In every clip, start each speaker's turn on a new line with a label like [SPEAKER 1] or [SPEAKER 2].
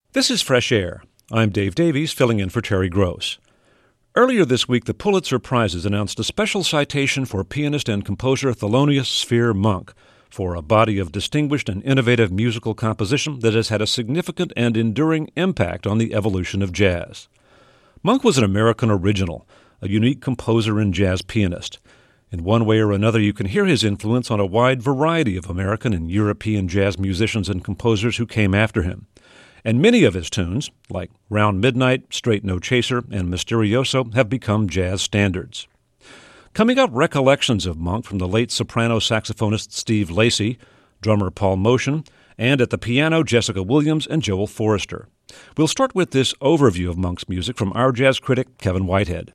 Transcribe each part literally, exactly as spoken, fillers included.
[SPEAKER 1] This is Fresh Air. I'm Dave Davies, filling in for Terry Gross. Earlier this week, the Pulitzer Prizes announced a special citation for pianist and composer Thelonious Sphere Monk for a body of distinguished and innovative musical composition that has had a significant and enduring impact on the evolution of jazz. Monk was an American original, a unique composer and jazz pianist. In one way or another, you can hear his influence on a wide variety of American and European jazz musicians and composers who came after him. And many of his tunes, like Round Midnight, Straight No Chaser, and Mysterioso, have become jazz standards. Coming up, recollections of Monk from the late soprano saxophonist Steve Lacy, drummer Paul Motian, and at the piano, Jessica Williams and Joel Forrester. We'll start with this overview of Monk's music from our jazz critic, Kevin Whitehead.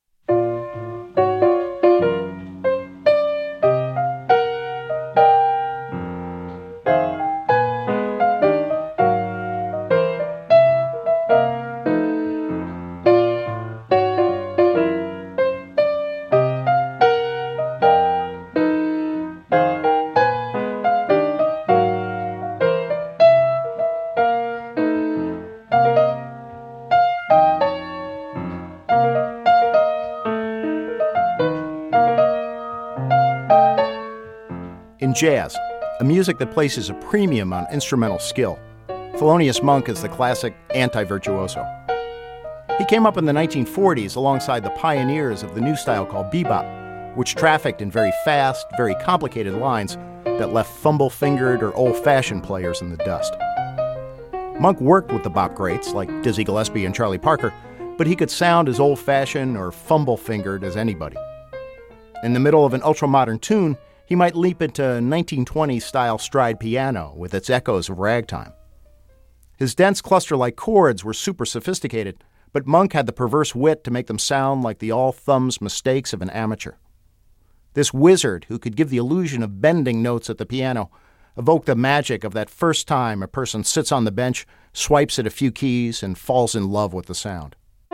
[SPEAKER 2] In jazz, a music that places a premium on instrumental skill, Thelonious Monk is the classic anti-virtuoso. He came up in the nineteen forties alongside the pioneers of the new style called bebop, which trafficked in very fast, very complicated lines that left fumble-fingered or old-fashioned players in the dust. Monk worked with the bop greats like Dizzy Gillespie and Charlie Parker, but he could sound as old-fashioned or fumble-fingered as anybody. In the middle of an ultra-modern tune, he might leap into nineteen twenties-style stride piano with its echoes of ragtime. His dense cluster-like chords were super sophisticated, but Monk had the perverse wit to make them sound like the all-thumbs mistakes of an amateur. This wizard, who could give the illusion of bending notes at the piano, evoked the magic of that first time a person sits on the bench, swipes at a few keys, and falls in love with the sound.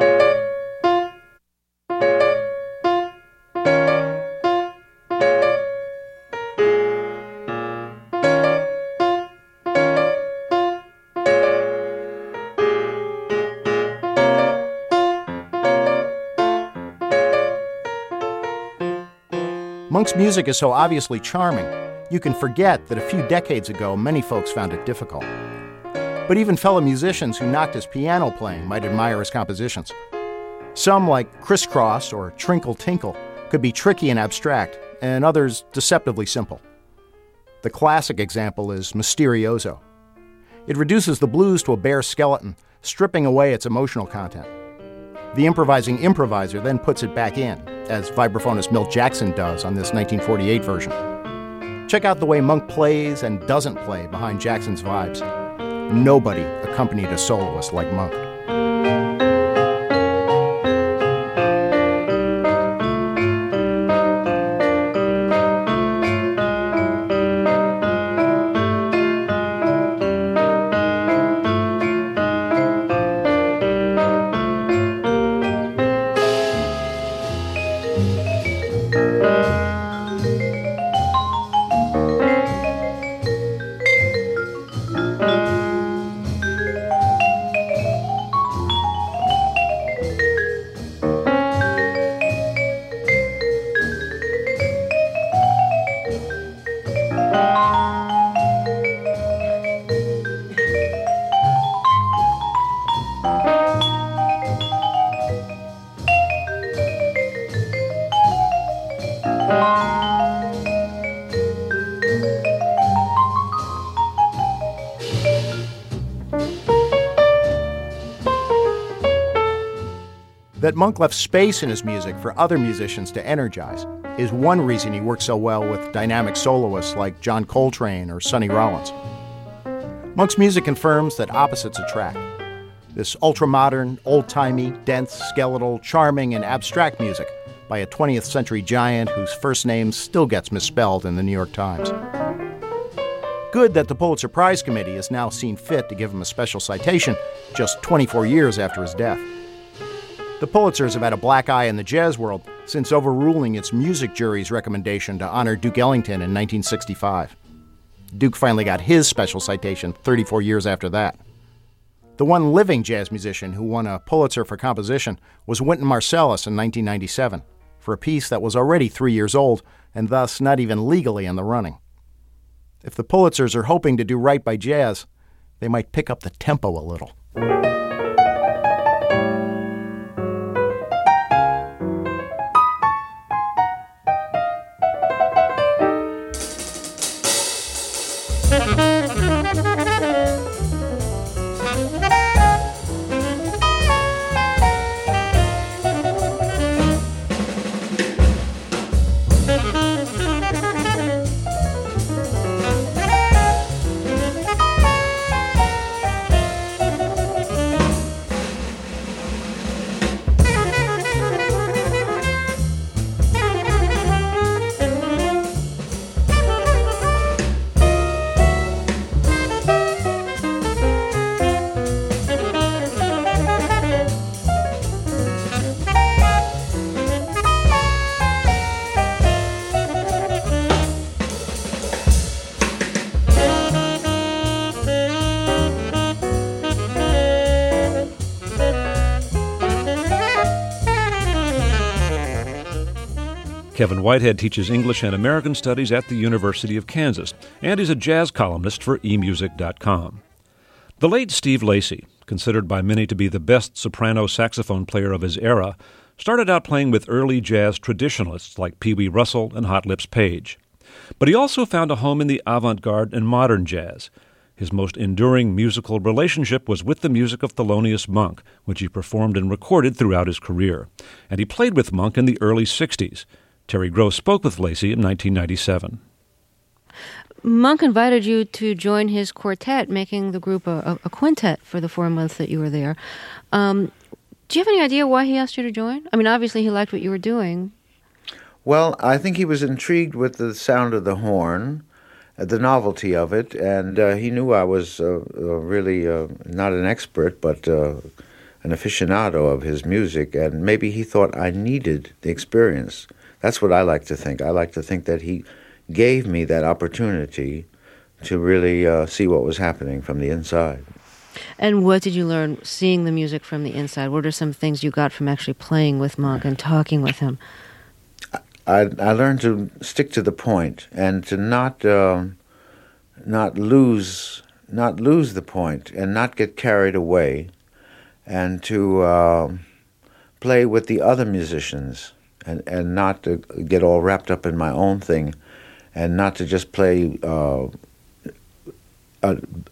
[SPEAKER 2] Monk's music is so obviously charming, you can forget that a few decades ago many folks found it difficult. But even fellow musicians who knocked his piano playing might admire his compositions. Some, like Crisscross or Trinkle Tinkle, could be tricky and abstract, and others deceptively simple. The classic example is Mysterioso. It reduces the blues to a bare skeleton, stripping away its emotional content. The improvising improviser then puts it back in, as vibraphonist Milt Jackson does on this nineteen forty-eight version. Check out the way Monk plays and doesn't play behind Jackson's vibes. Nobody accompanied a soloist like Monk. That Monk left space in his music for other musicians to energize is one reason he worked so well with dynamic soloists like John Coltrane or Sonny Rollins. Monk's music confirms that opposites attract. This ultra-modern, old-timey, dense, skeletal, charming, and abstract music by a twentieth century giant whose first name still gets misspelled in the New York Times. Good that the Pulitzer Prize Committee has now seen fit to give him a special citation just twenty-four years after his death. The Pulitzers have had a black eye in the jazz world since overruling its music jury's recommendation to honor Duke Ellington in nineteen sixty-five. Duke finally got his special citation thirty-four years after that. The one living jazz musician who won a Pulitzer for composition was Wynton Marsalis in nineteen ninety-seven for a piece that was already three years old and thus not even legally in the running. If the Pulitzers are hoping to do right by jazz, they might pick up the tempo a little.
[SPEAKER 1] Kevin Whitehead teaches English and American Studies at the University of Kansas, and is a jazz columnist for e music dot com. The late Steve Lacy, considered by many to be the best soprano saxophone player of his era, started out playing with early jazz traditionalists like Pee Wee Russell and Hot Lips Page. But he also found a home in the avant-garde and modern jazz. His most enduring musical relationship was with the music of Thelonious Monk, which he performed and recorded throughout his career. And he played with Monk in the early sixties. Terry Gross spoke with Lacy in nineteen ninety-seven.
[SPEAKER 3] Monk invited you to join his quartet, making the group a, a quintet for the four months that you were there. Um, do you have any idea why he asked you to join? I mean, obviously he liked what you were doing.
[SPEAKER 4] Well, I think he was intrigued with the sound of the horn, uh, the novelty of it, and uh, he knew I was uh, uh, really uh, not an expert, but uh, an aficionado of his music, and maybe he thought I needed the experience. That's what I like to think. I like to think that he gave me that opportunity to really uh, see what was happening from the inside.
[SPEAKER 3] And what did you learn seeing the music from the inside? What are some things you got from actually playing with Monk and talking with him?
[SPEAKER 4] I, I learned to stick to the point and to not uh, not lose not lose the point and not get carried away, and to uh, play with the other musicians. And, and not to get all wrapped up in my own thing, and not to just play uh, uh,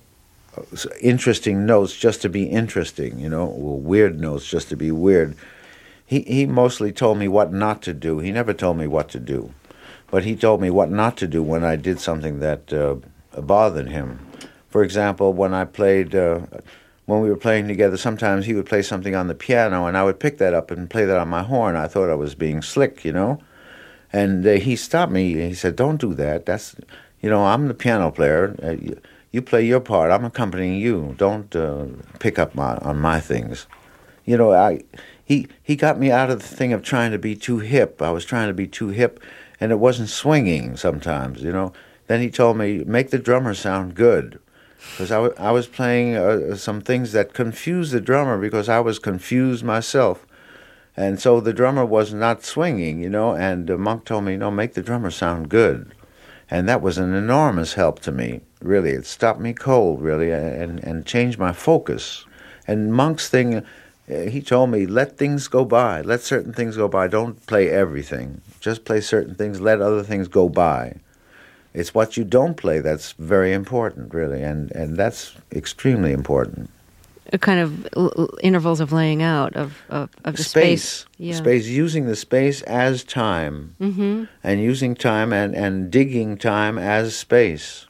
[SPEAKER 4] interesting notes just to be interesting, you know, or weird notes just to be weird. He he mostly told me what not to do. He never told me what to do, but he told me what not to do when I did something that uh, bothered him. For example, when I played. Uh, When we were playing together, sometimes he would play something on the piano, and I would pick that up and play that on my horn. I thought I was being slick, you know. And uh, he stopped me. He said, "Don't do that. That's, you know, I'm the piano player. Uh, you, you play your part. I'm accompanying you. Don't uh, pick up my, on my things." You know, I he he got me out of the thing of trying to be too hip. I was trying to be too hip, and it wasn't swinging sometimes, you know. Then he told me, "Make the drummer sound good." Because I, w- I was playing uh, some things that confused the drummer because I was confused myself. And so the drummer was not swinging, you know, and uh, Monk told me, no, make the drummer sound good. And that was an enormous help to me, really. It stopped me cold, really, and, and changed my focus. And Monk's thing, uh, he told me, let things go by. Let certain things go by. Don't play everything. Just play certain things. Let other things go by. It's what you don't play that's very important, really, and, and that's extremely important.
[SPEAKER 3] A kind of l- intervals of laying out of, of, of the space.
[SPEAKER 4] Space.
[SPEAKER 3] Yeah.
[SPEAKER 4] Space, using the space as time,
[SPEAKER 3] Mm-hmm.
[SPEAKER 4] and using time and, and digging time as space.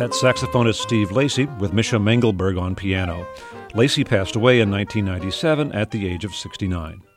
[SPEAKER 1] That's saxophonist Steve Lacy with Misha Mengelberg on piano. Lacy passed away in nineteen ninety-seven at the age of sixty-nine.